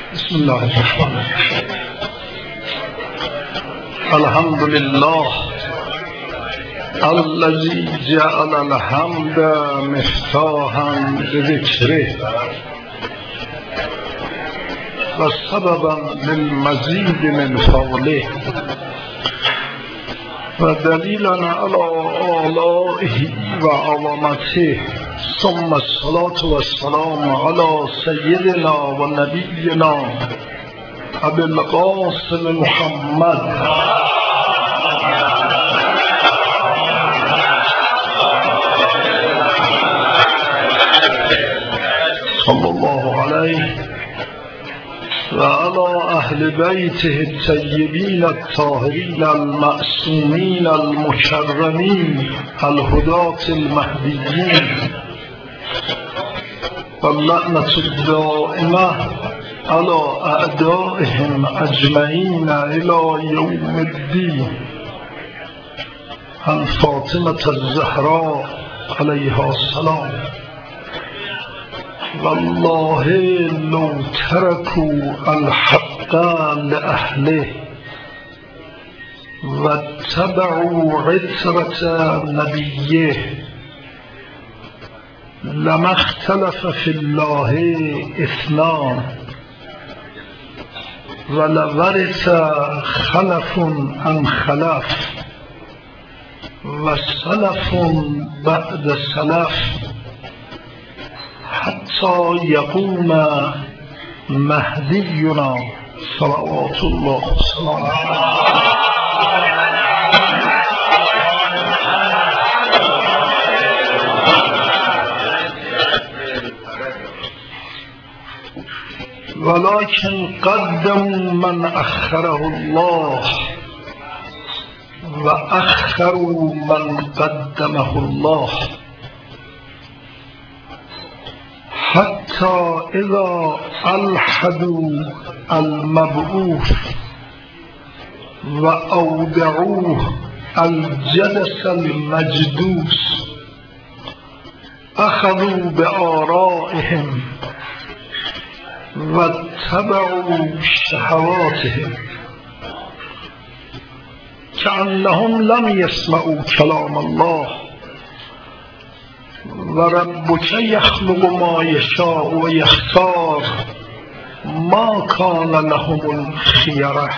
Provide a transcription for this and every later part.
بسم الله الرحمن الرحیم. الحمد لله الذي جعل الحمد مفتاحا لذکره و سببا للمزید من فضله و دلیلا علی آلائه و عظمته. ثم الصلاة والسلام على سيدنا ونبينا أبي القاسم محمد صلى الله عليه وعلى أهل بيته الطيبين الطاهرين المعصومين المكرمين الهداة المهديين واللعنة الدائمة على أعدائهم أجمعين إلى يوم الدين. عن فاطمة الزهراء عليها السلام: والله لو تركوا الحق لأهله واتبعوا عترة نبيه لما اختلف في الله اثنان ولورث خلف عن خلف وسلف بعد سلف حتى يقوم مهدينا صلوات الله وسلامه عليه. ولكن قدموا من أخره الله وأخروا من قدمه الله حتى إذا ألحدوا المبعوث وأودعوه الجدس المجدوس أخذوا بآرائهم واتبعوا شهواتهم كأنهم لم يسمعوا كلام الله وربك يخلق ما يشاء ويختار ما كان لهم الخيرة.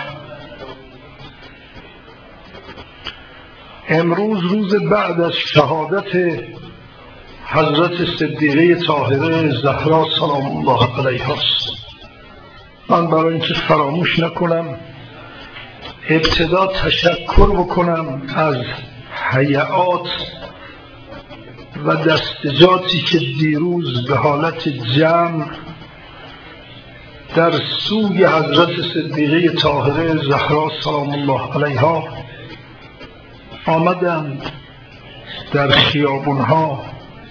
امروز روز بعد از شهادت حضرت صدیقه طاهره زهرا سلام الله علیها است. من برای اینکه فراموش نکنم ابتدا تشکر بکنم از هیئات و دستجاتی که دیروز به حالت جمع در سوی حضرت صدیقه طاهره زهرا سلام الله علیها آمدند در خیابونها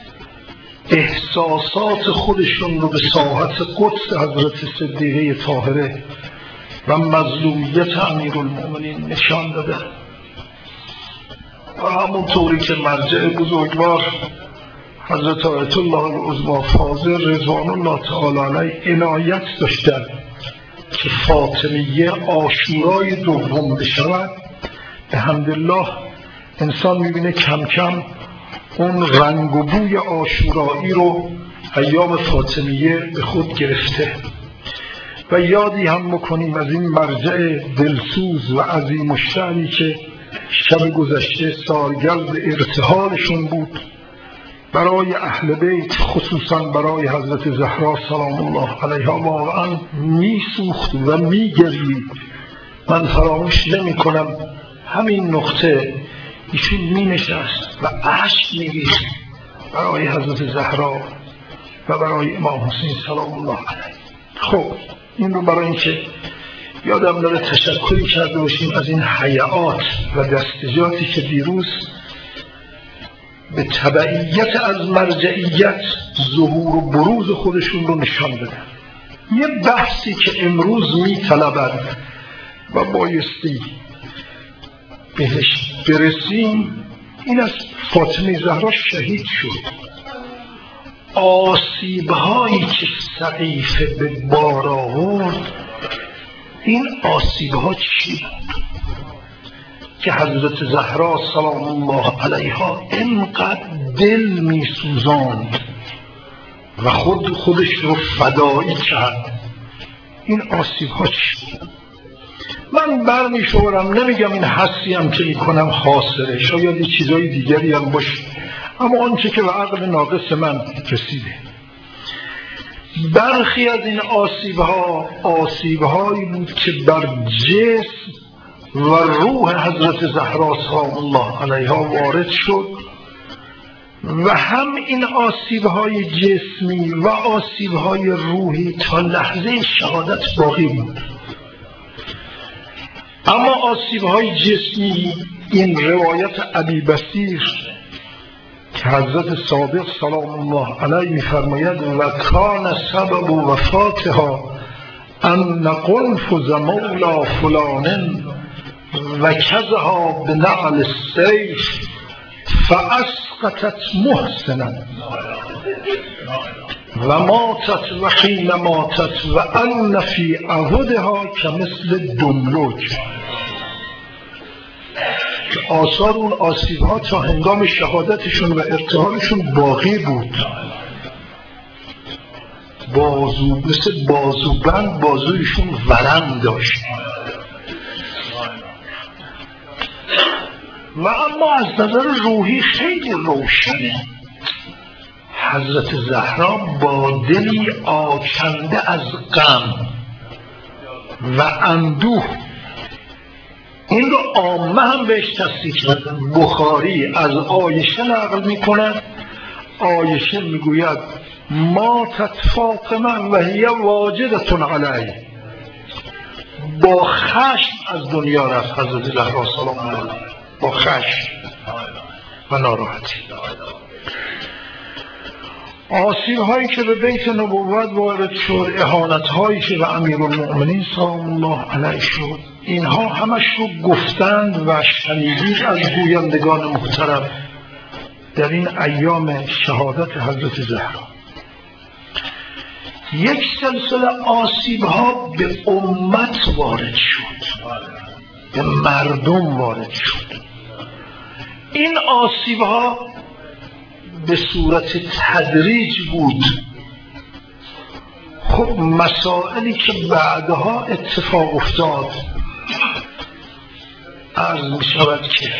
احساسات خودشون رو به ساحت قدس حضرت صدیقه طاهره و مظلومیت امیرالمؤمنین نشان داده و همونطوری که مرجع بزرگوار حضرت آیت الله العظمی فاضل رضوان الله تعالی علیه عنایت داشتند که فاطمیه عاشورای دوم بشود، الحمدلله انسان میبینه کم کم اون رنگ و بوی عاشورایی رو ایام فاطمیه به خود گرفته. و یادی هم بکنیم از این مرجع دلسوز و عظیم الشأنی که شب گذشته سالگرد ارتحالشون بود برای اهل بیت، خصوصا برای حضرت زهرا سلام الله علیها، واقعا میسوخت و میگرید. من فراموش نمی کنم همین نقطه ایشون می نشست و اشک می ریخت برای حضرت زهرا و برای امام حسین سلام الله علیه. خب این رو برای اینکه یادم داره تشکری کرده باشیم از این هیئات و دستجاتی که دیروز به تبعیت از مرجعیت ظهور و بروز خودشون رو نشان بدن. یه بحثی که امروز می طلبد و بایستی بهش برسیم این از فاطمه زهرا شهید شد. آسیب‌هایی که سقیفه به بار آورد این آسیب ها چی بود که حضرت زهرا سلام الله علیها اینقدر دل می سوزاند و خودش رو فدایی کرد؟ این آسیب ها چی بود؟ من برمی شورم، نمیگم این حسی هم که میکنم حاصله، شاید یه چیزای دیگری هم باشه، اما آنچه که به عقل ناقص من رسیده، برخی از این آسیب هایی بود که بر جسم و روح حضرت زهرا سلام الله علیها وارد شد و هم این آسیب های جسمی و آسیب های روحی تا لحظه شهادت باقی بود. اما آسیب های جسمی، این روایت ابی بصیر که حضرت صادق سلام الله علیه می‌فرماید و کان سبب وفاتها ان قنفذ مولا فلان و کزها بنعل السیف فاسقطت محسنا و ماتت و حین ماتت و ان فی عهدها کمثل دملج. آثار اون آسیب ها تا هنگام شهادتشون و ارتحالشون باقی بود. مثل بازوبند بازویشون ورم داشت. و اما از نظر روحی خیلی روشنه. حضرت زهرا با دلی آکنده از غم و اندوه، این رو عامه هم بهش تصدیق کردن. بخاری از عایشه نقل میکند، عایشه میگوید ماتت فاطمه و هی واجدة علی، با خشم از دنیا رفت حضرت زهرا سلام الله علیها، با خشم و ناراحتی. آسیب هایی که به بیت نبوت وارد شد، اهانت هایی که به امیرالمؤمنین سلام الله علیه شد، اینها همش رو گفتند و شنیدید از گویندگان محترم در این ایام شهادت حضرت زهرا. یک سلسله آسیب ها به امت وارد شد، به مردم وارد شد. این آسیب ها به صورت تدریج بود. خب مسائلی که بعدها اتفاق افتاد، عرض می شود که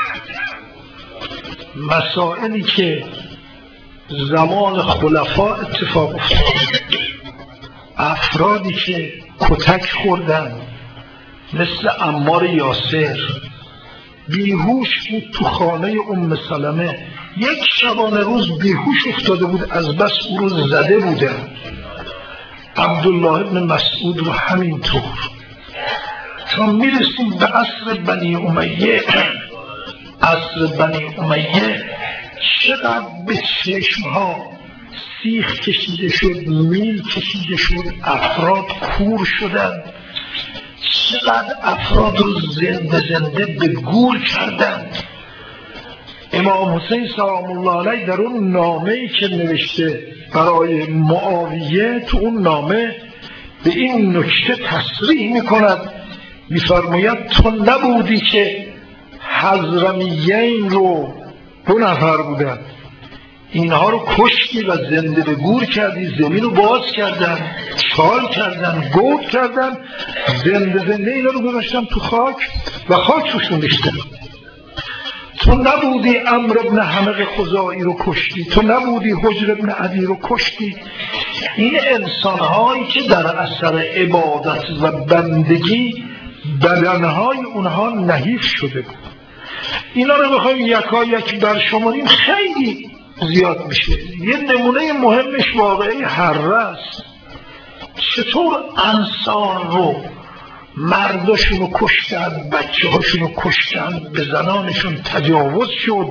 مسائلی که زمان خلفا اتفاق افتاد، افرادی که کتک خوردن مثل عمار یاسر، بیهوش بود تو خانه ام سلمه، یک شبانه روز بیهوش افتاده بود از بس او رو زده بودن. عبدالله ابن مسعود رو همینطور. چون میرسیم به عصر بنی امیه، عصر بنی امیه چقدر به چشمها سیخ کشیده شد، میل کشیده شد، افراد کور شدن، چقدر افراد رو زنده به گور کردن. امام حسین سلام الله علیه در اون نامه‌ای که نوشته برای معاویه، تو اون نامه به این نکته تصریح میکند، میفرماید تو نبودی که حضرمیین رو 2 نفر بودن، اینها رو کشتی و زنده به گور کردی، زمین رو باز کردن، چال کردن، گود کردن، زنده اینا رو گذاشتن تو خاک و خاک توشون ریختن. تو نبودی عمرو ابن حمق خزاعی رو کشتی، تو نبودی حجر ابن عدی رو کشتی. این انسانهایی که در اثر عبادت و بندگی بدنهای اونها نحیف شده بود. اینا رو بخوایم یکایک برشماریم خیلی زیاد میشه. یه نمونه مهمش واقعی حره است. چطور انصار رو مرداشون رو کشتن، بچه هاشون رو کشتن، به زنانشون تجاوز شد.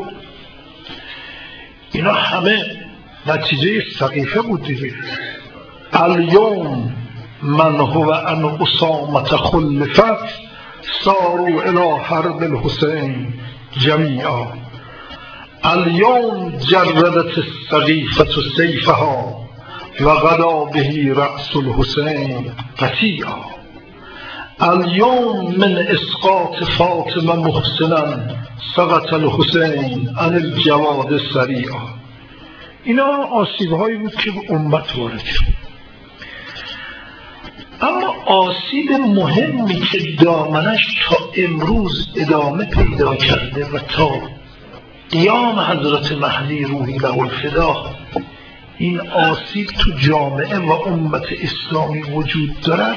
اینا همه نتیجه سقیفه بود دیگه. الیوم من هو ان اسامه خلفت ساروا الی حرب الحسین جمیعا. الیوم جردت السقیفة سیفها و غدا به رأس الحسین قطیعا. الیوم من اسقاط فاطمه محسنا سقط الحسین عن الجواد سریعا. اینا آسیب هایی بود که به امت وارد شد. اما آسیب مهمی که دامنش تا امروز ادامه پیدا کرده و تا قیام حضرت مهدی روحی له الفدا این آسیب تو جامعه و امت اسلامی وجود دارد،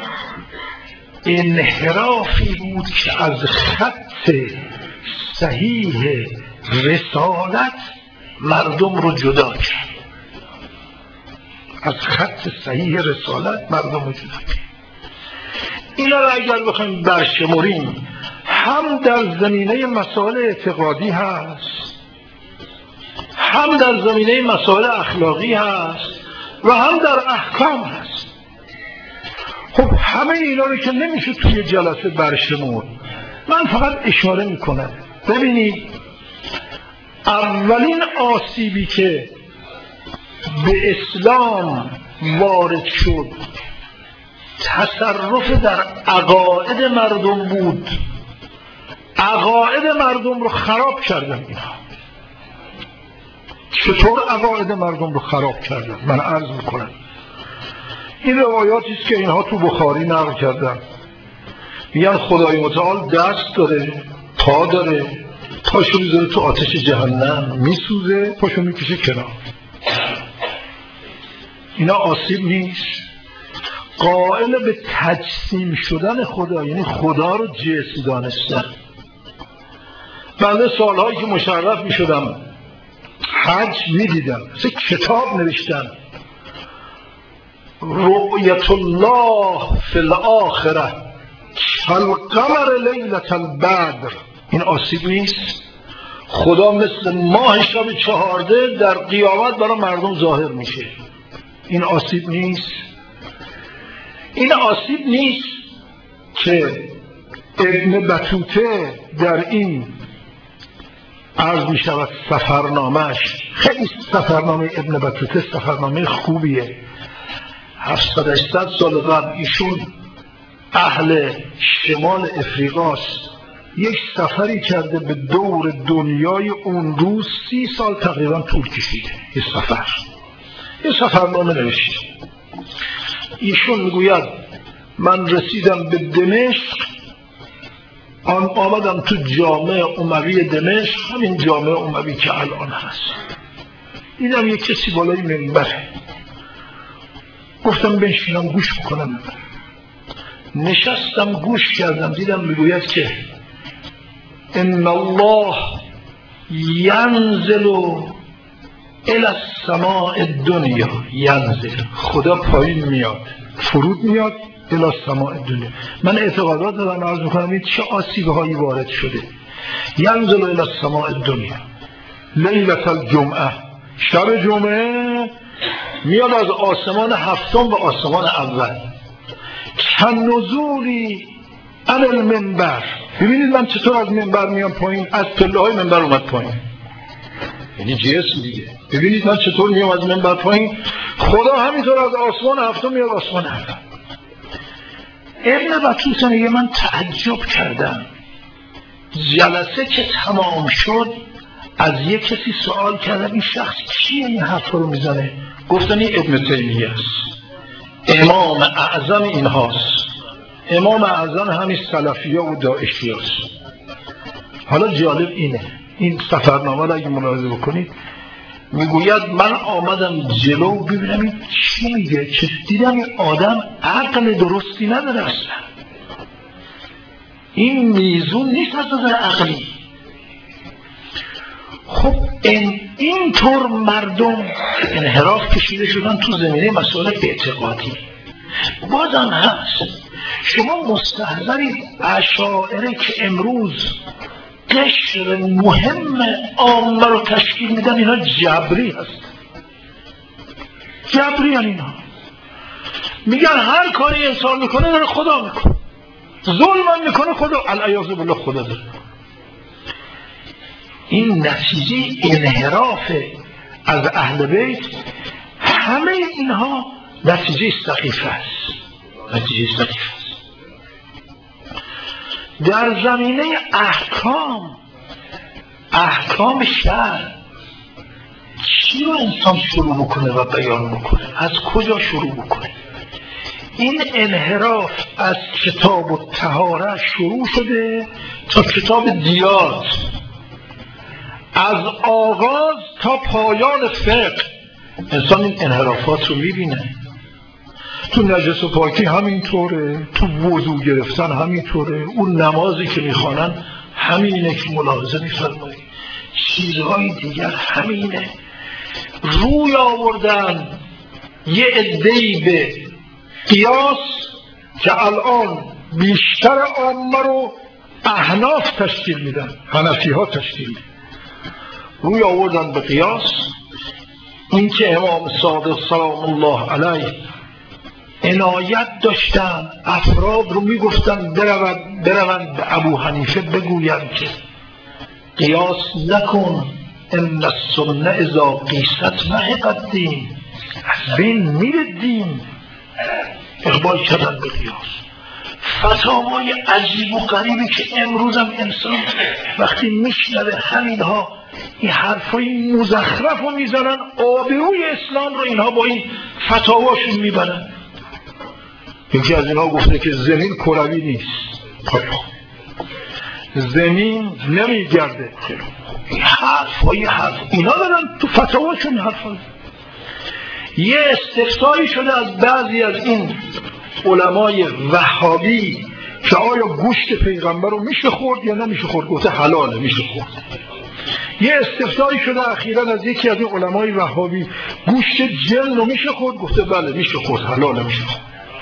انحرافی بود که از خط صحیح رسالت مردم رو جدا کرد. از خط صحیح رسالت مردم رو جدا کرد. اینا رو اگر بخوایم برشمریم، هم در زمینه مسائل اعتقادی هست، هم در زمینه مسائل اخلاقی هست و هم در احکام هست. خب همه اینا رو که نمیشه توی جلسه برشمرد، من فقط اشاره میکنم. ببینید، اولین آسیبی که به اسلام وارد شد تصرف در عقاید مردم بود. عقاید مردم رو خراب کردن. اینا چطور عقاید مردم رو خراب کردن؟ من عرض میکنم. این روایاتی است که اینها تو بخاری نقل کردن. میگن خدای متعال دست داره، پا داره، پاشو میذاره تو آتش جهنم میسوزه، پاشو میکشه کنار. اینا آسیب نیست. قائل به تجسیم شدن خدا، یعنی خدا رو جسم دانستن. بنده سالهایی که مشرف میشدم حج میدیدم، مثل کتاب نوشتن رؤیت الله فی الاخره کالقمر لیلة البدر. این آسیب نیست؟ خدا مثل ماه شب 14 در قیامت برای مردم ظاهر میشه. این آسیب نیست؟ این آسیب نیست که ابن بطوطه در این عرض می شود سفرنامهش، خیلی سفرنامه ابن بطوطه سفرنامه خوبیه. 700 سال قبل ایشون اهل شمال افریقاست، یک سفری کرده به دور دنیای اون روز 30 سال تقریبا طول کشیده. یه سفرنامه نوشته. ایشون میگوید من رسیدم به دمشق، آمدم تو جامع اموی دمشق، همین جامع اموی که الان هست. دیدم یک کسی بالای منبره، گفتم بنشینم گوش بکنم. نشستم گوش کردم، دیدم میگوید که ان الله ینزل الی السماء الدنیا. ینزل، خدا پایین میاد، فرود میاد الی السماء الدنیا. من اعتقادات دارم، عرض میکنم این چه آسیب هایی وارد شده. ینزل الی السماء الدنیا لیلة الجمعه، شب جمعه میاد از آسمان هفتم به آسمان اول. کنزولی عن المنبر. ببینید من چطور از منبر میام پایین، از پله های منبر اومد پایین، یعنی جسم دیگه. ببینید من چطور میام از منبر پایین، خدا همینطور از آسمان هفتم میاد آسمان اول. ابن بطوطه میگه من تعجب کردم. جلسه که تمام شد از یک کسی سوال کردم این شخص کیه این حرف رو میزنه؟ گفتن این ابن تیمیه است، امام اعظم این هاست، امام اعظم همین سلفیه و داعشی هاست. حالا جالب اینه، این سفرنامه رو اگه ملاحظه بکنید میگوید من آمدم جلو ببینم این چی میگه، که دیدم این آدم عقل درستی نداره اصلا، این میزون نیست از نظر عقلی. خب اینطور مردم انحراف کشیده شدن تو زمینه مسائل اعتقادی. بازم هست شما مستحضرید اشاعره که امروز قشر مهم عامه رو تشکیل میدن، اینا جبری هست، جبری هن. اینا میگن هر کاری انسان میکنه داره خدا میکنه، ظلم میکنه خدا، العیاذ بالله خدا داره. این نتیجه انحراف از اهل بیت. همه اینها نتیجه سقیفه است، نتیجه سقیفه است. در زمینه احکام شرع چی رو انسان شروع بکنه و بیان بکنه؟ از کجا شروع بکنه؟ این انحراف از کتاب الطهاره شروع شده تا کتاب دیات، از آغاز تا پایان فقه انسان این انحرافات رو میبینه. تو نجس و پاکی همینطوره، تو وضو گرفتن همینطوره، اون نمازی که میخوانن همینه که ملاحظه میفرمایید، چیزهای دیگر همینه. روی آوردن یه عده‌ای به قیاس که الان بیشتر عامه رو احناف تشکیل میدن، حنفی ها تشکیل میدن. روی آوردن به قیاس این که امام صادق سلام الله علیه عنایت داشتن افراد رو میگفتن بروند به ابو حنیفه بگویند که قیاس نکن، ان السنه اذا قیست محق الدین، از بین میره دین. اقبال کردن به قیاس. فتاوای عجیب و غریبی که امروز هم انسان وقتی میشنوه همینها این حرفای مزخرف رو میزنن، آبروی اسلام رو اینها با این فتاواشون میبرن. یکی از اینها گفته که زمین کروی نیست، زمین نمیگرده. این حرف اینا دارن تو فتاواشون حرفا. یه استفساری شده از بعضی از این علمای وهابی که آیا گوشت پیغمبر رو میشه خورد یا نمیشه خورد؟ گفته حلاله، میشه خورد. یه استفساری شده اخیراً از یکی از این علمای وهابی گوشت جن رو میشه خورد؟ گفته بله میشه خورد، حلاله، میشه خورد.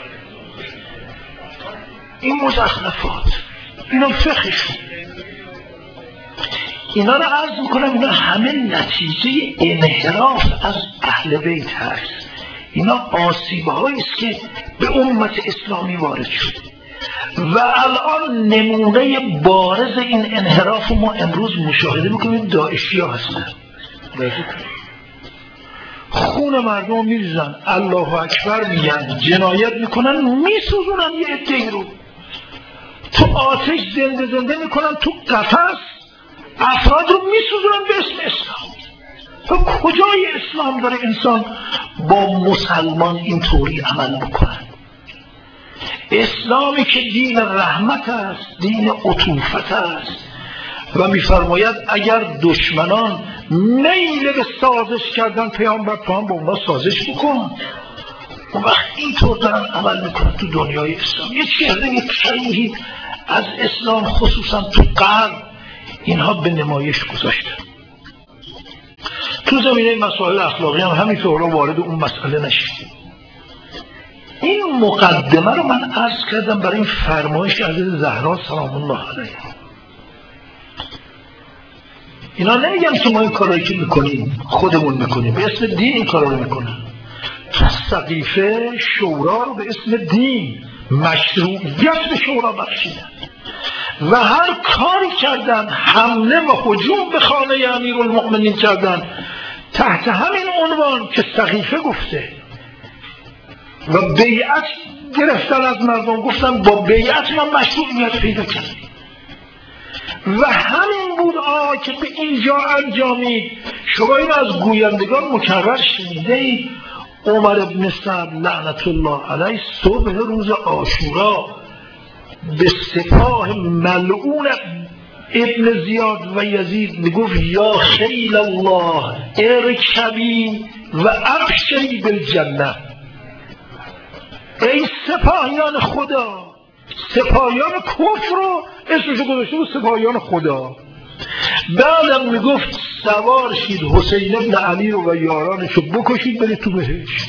این مزخرفات، اینا فقهشون. اینا رو عرض میکنم اینا همه نتیجه انحراف از اهل بیت هست. اینا آسیب‌هایی است که به امت اسلامی وارد شده و الان نمونه بارز این انحراف ما امروز مشاهده میکنیم. داعشی‌ها هستن، خون مردم میریزن، الله اکبر میگن، جنایت میکنن، میسوزونن یه عده‌ای رو، تو آتش زنده میکنن، تو قفس افراد رو میسوزونن به اسم اسلام. تو کجای اسلام داره انسان با مسلمان اینطوری عمل بکنه؟ اسلامی که دین رحمت است، دین عطوفت است و میفرماید اگر دشمنان میل به سازش کردن پیامبر تو هم با اونا سازش بکن. و وقت اینطور دارن عمل میکنن تو دنیای اسلام. یه چهره کریهی از اسلام خصوصا تو غرب اینها به نمایش گذاشتن. تو زمینه مسائل اخلاقی هم همینطور وارد اون مسئله نشید. این مقدمه رو من عرض کردم برای این فرمایش از زهرا سلام الله علیها. اینا نمیگن که ما این کارایی که میکنیم خودمون میکنیم، به اسم دین این کارا رو میکنن. تو سقیفه شورا رو به اسم دین مشروعیت به شورا بخشیدن و هر کاری کردن، حمله و هجوم به خانه امیرالمؤمنین کردن تحت همین عنوان که سقیفه گفته و بیعت گرفتن از مردم، گفتن با بیعت ما مشروعیت پیدا کردیم و همین بود که به اینجا انجامید. شما این از گویندگان مکرر شنیدید. عمر ابن سعد لعنت الله علیه صبح روز عاشورا به سپاه ملعون ابن زیاد و یزید میگفت یا خیل الله ارکبی و ابشری بالجنه. ای سپاهیان خدا، سپاهیان کفر رو اسمشو گذاشته بود سپاهیان خدا. بعدم میگفت سوار شید حسین ابن علی رو و یارانشو بکشید برید تو بهشت.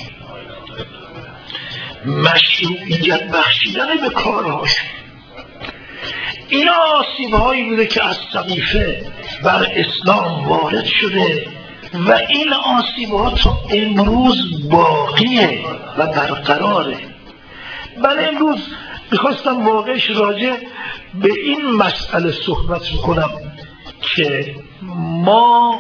مشروعیت بخشیدن به کارهاش. اینا آسیب‌هایی بوده که از سقیفه بر اسلام وارد شده و این آسیب‌ها تا امروز باقیه و برقراره. من امروز میخواستم واقعش راجع به این مسئله صحبت میکنم که ما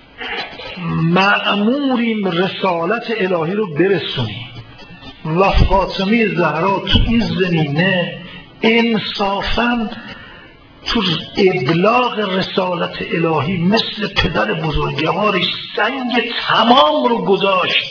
مأموریم رسالت الهی رو برسونیم و فاطمه زهرا تو این زمینه انصافاً تو ابلاغ رسالت الهی مثل پدر بزرگواری سنگ تمام رو گذاشت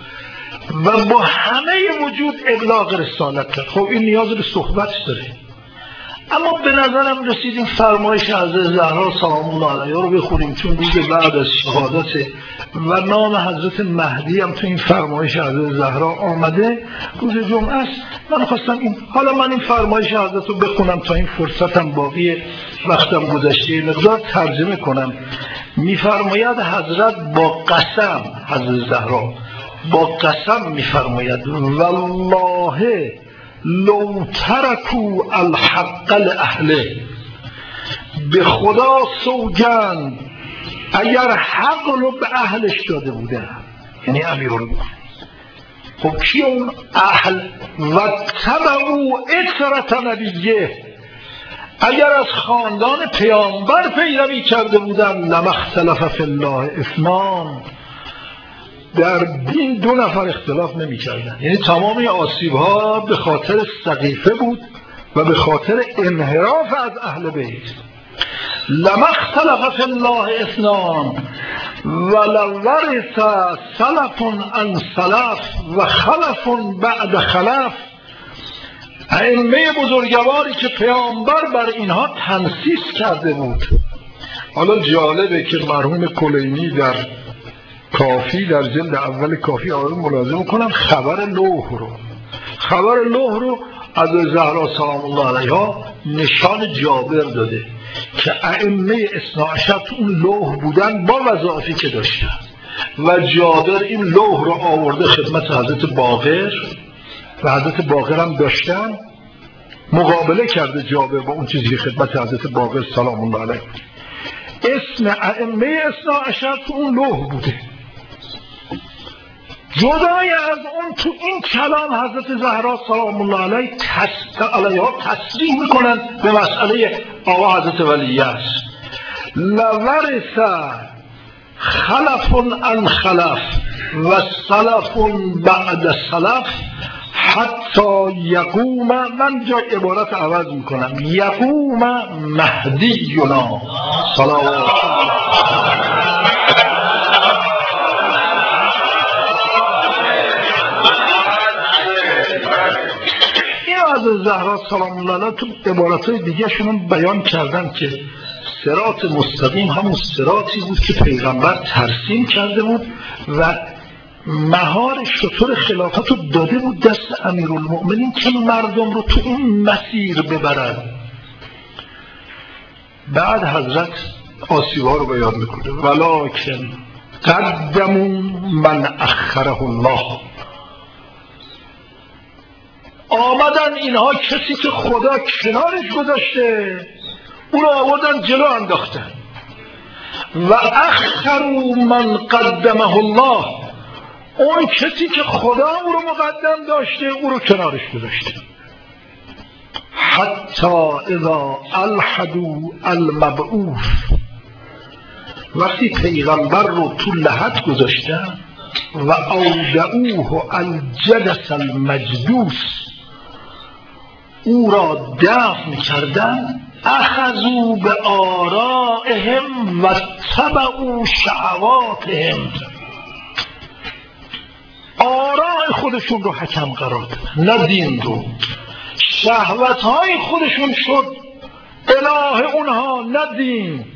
و با همه وجود ابلاغ رسالت کرد. خب این نیاز به صحبت داره، اما به نظرم رسید این فرمایش حضرت زهرا سلام الله علیها رو بخونیم، چون روز بعد از شهادت و نام حضرت مهدی هم تو این فرمایش حضرت زهرا آمده، روز جمعه است. من خواستم این فرمایش حضرت رو بخونم تا این فرصتم باقی، وقتم گذشته، مقدار ترجمه کنم. میفرماید حضرت با قسم، حضرت زهرا با قسم میفرماید والله لو ترکو الحق لاهله، به خدا سوگند اگر حق رو به اهلش داده بودن، یعنی امیرالمومنین. خب کی اون اهل؟ و تبعوا اثرت نبیه، اگر از خاندان پیامبر پیروی کرده بودن لما اختلف فی الله اثنان، در دین دو نفر اختلاف نمی کردن. یعنی تمامی آسیب ها به خاطر سقیفه بود و به خاطر انحراف از اهل بیت. لما اختلف فی الله اثنان ولورث سلف عن سلف و خلف بعد خلف. ائمه بزرگواری که پیامبر بر اینها تنصیص کرده بود. حالا جالبه که مرحوم کلینی در کافی، در جلد اول کافی آقای ملاحظه کنم خبر لوح رو از زهرا سلام الله علیها نشان جابر داده که ائمه اثنا عشر تو اون لوح بودن با وظایفی که داشتن و جابر این لوح رو آورده خدمت حضرت باقر و حضرت باقر هم داشتن، مقابله کرده جابر با اون چیزی که خدمت حضرت باقر سلام الله علیه. اسم ائمه اثنا عشر تو اون لوح بوده. جدای از اون تو این کلام حضرت زهرا سلام الله علیها تصریح میکنن به مسئله آقا حضرت ولیه است. لورث خلف عن خلف و سلف بعد سلف حتی یقوم، من جای عبارت عوض میکنم، یقوم مهدینا صلوات از زهرا سلام الله علیها تو عبارتهای دیگه شون بیان کردن که صراط مستقیم همون صراطی بود که پیغمبر ترسیم کرده بود و مهار شطور خلافت رو داده بود دست امیرالمؤمنین که مردم رو تو این مسیر ببرد. بعد حضرت آسیب‌ها رو بیان میکنه ولکن قدموا من اخره الله، آمدن اینها کسی که خدا کنارش گذاشته او رو آوردن جلو انداختن و اخروا من قدمه الله، اون کسی که خدا او رو مقدم داشته او رو کنارش گذاشته. حتی اذا الحدوا المبعوث، وقتی پیغمبر رو تو لحد گذاشتن و اودعوه الجدث المجدوس، او را دفن کردن، اخذوا به آرائهم و تبعوا شهواتهم، آراء خودشون رو حکم قرار دادن، نه دین رو. شهوتهای خودشون شد اله اونها، نه دین.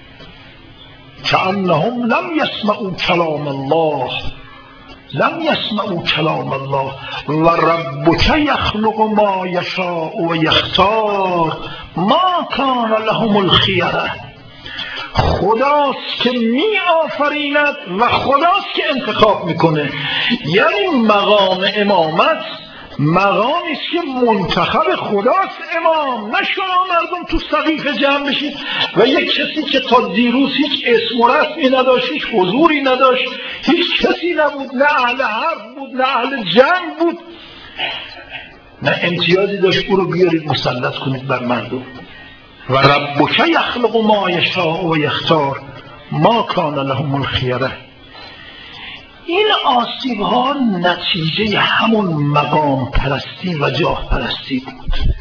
کأنهم لم یسمعوا کلام الله، لم یسمعوا کلام الله و ربک یخلق ما یشاء و یختار ما کان لهم الخیره. خداست که می آفریند و خداست که انتخاب میکنه. یعنی مقام امامت مقامی است که منتخب خداست امام، نه شما مردم تو سقیفه جمع بشید و یک کسی که تا دیروز هیچ اسم و رسمی نداشت، هیچ حضوری نداشت، هیچ کسی نبود، نه اهل حرف بود نه اهل جنگ بود، نه امتیازی داشت، او رو بیارید مسلط کنید بر مردم. و ربک یخلق ما یشاء و یختار ما کان لهم الخیره. این آسیب ها نتیجه همون مقام پرستی و جاه پرستی بود.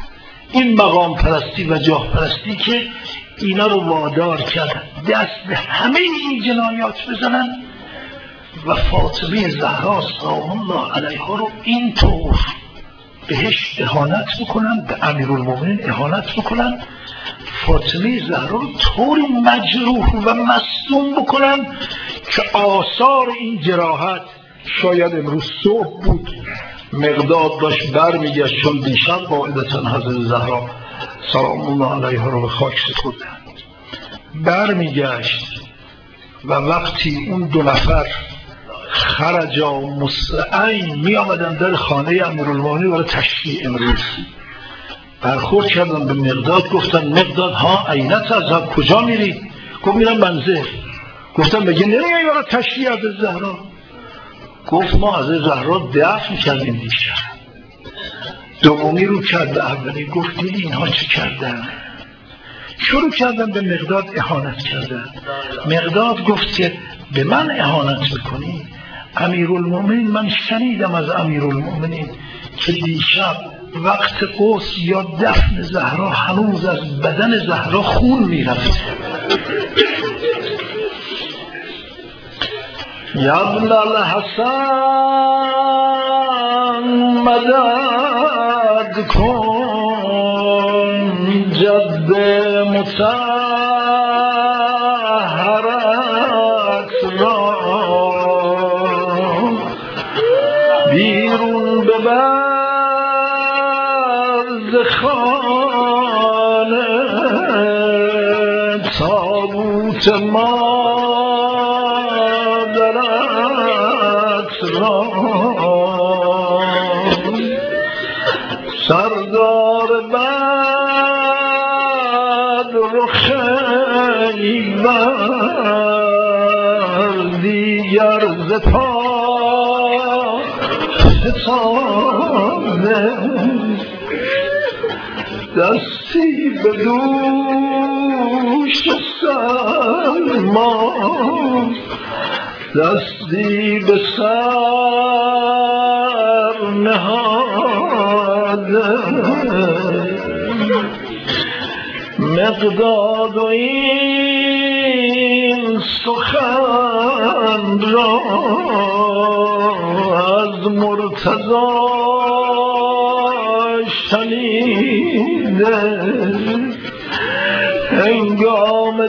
این مقام پرستی و جاه پرستی که اینا رو وادار کرد دست به همه این جنایات بزنن و فاطمه زهرا سلام الله علیها رو اینطور بهش اهانت بکنن، به امیرالمومنین اهانت بکنن، فاطمه زهرا رو طوری مجروح و مصدوم بکنن که آثار این جراحت شاید امروز صبح بود مقداد داشت برمیگشت، چون دیشب قاعدتا حضرت زهرا سلام الله علیها رو به خاک سپردند، برمیگشت و وقتی اون دو نفر خرجا مسرعین می آمدن در خانه امیرالمومنین برای تشریع امروز، برخورد کردن به مقداد، گفتن مقداد ها اینت از کجا میری؟ گفت میرم منزل. گفتن بگه نمیای برای تشریع از زهرا؟ گفت ما از زهرا دفن کردیم دیشب. دومی رو کرد به اولی، گفت دیدی اینها چه کردن؟ شروع کردن به مقداد اهانت کردن. مقداد گفت که به من اهانت میکنی؟ امیرالمومنین، من شنیدم از امیرالمومنین که دیشب وقت قصد یا دفن زهرا هنوز از بدن زهرا خون میرفت. یا ابن الحسن مدد کن جد مطهرت را، بیرون ببر ز خانه تابوت مادرت را، سردار بد رخیبر دیگر ز پا فتاده، دستی به دوش سلمان، دستی به سر نهاده. مقداد و این سخن را از مرتضی شنیده، هنگام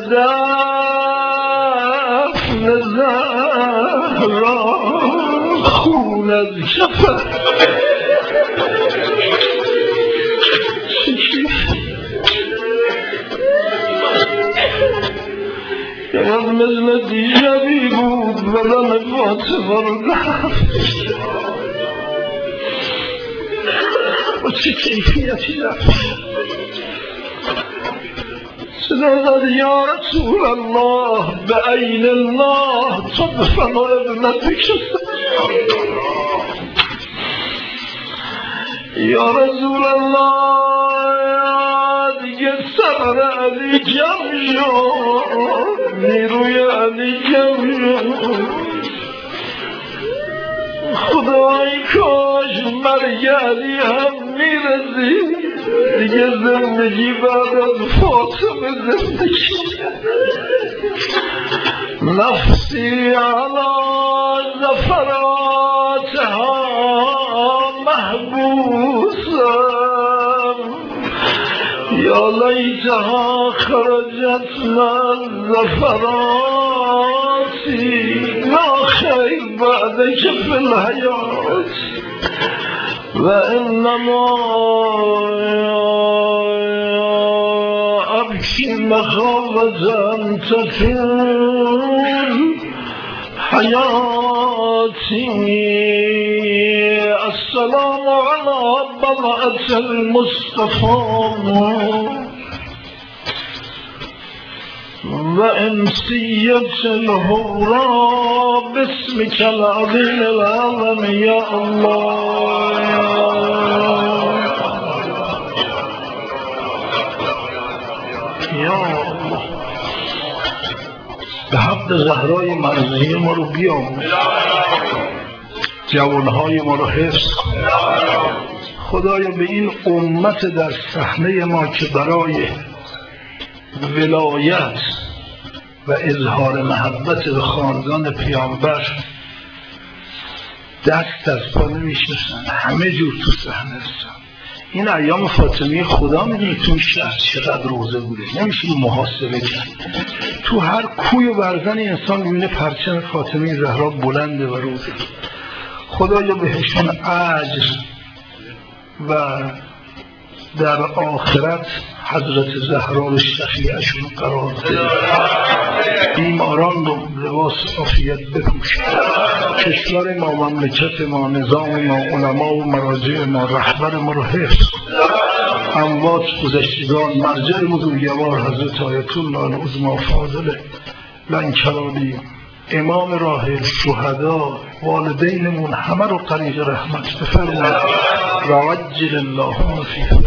دفن زهرا خون از کفن از مثل دیشبی بود بدن فاطمه رو رفت و چه کیفیتی رفت. صدقت یا رسول الله به عین الله تدفن ابنتک، یا رسول الله دیگه صبر علی کم شد، نیروی علی کم شد، خدای کاش مرگ علی هم میرسید دیگه زندگی بعد از فاطمه زندگی. نفسی علی زفراتها محبوسم، یا لیتها خرجت من زفراتی، لا خیر بعدک فی الحیات و انما ابکی مخافة ان تطول حیاتی. السلام علی بضعة المصطفى و انسیت الهورا باسمك العظیم العظم یا الله. یا الله به حق زهرای مرضیه ما رو بیاموز، جوانهای ما رو حفظ کن، خدایا به این امت در صحنه ما که برای ولایت و اظهار محبت به خاندان پیامبر دست از پا نمیشناسن، همه جور تو صحنه هستن. این ایام فاطمی خدا میدونه تو شهر چقدر روزه بوده، نمیشه محاسبه کرد. تو هر کوی و برزنی انسان میبینه پرچم فاطمی زهرا بلنده و روزه. خدایا بهشون اجر و در آخرت حضرت زهرا رو شفیعشون قرار بده. بیماران رو لباس عافیت بپوشه. کشور ما، مملکت ما، نظام ما، علما و مراجع ما، رهبر ما رو حفظ. اموات گذشتگان مرجع بزرگوار حضرت آیت الله العظمی فاضله لنکرانی، امام راحل، شهدا، والدینمون همه رو طریق رحمت بفرمایید. وعجل اللهم فیه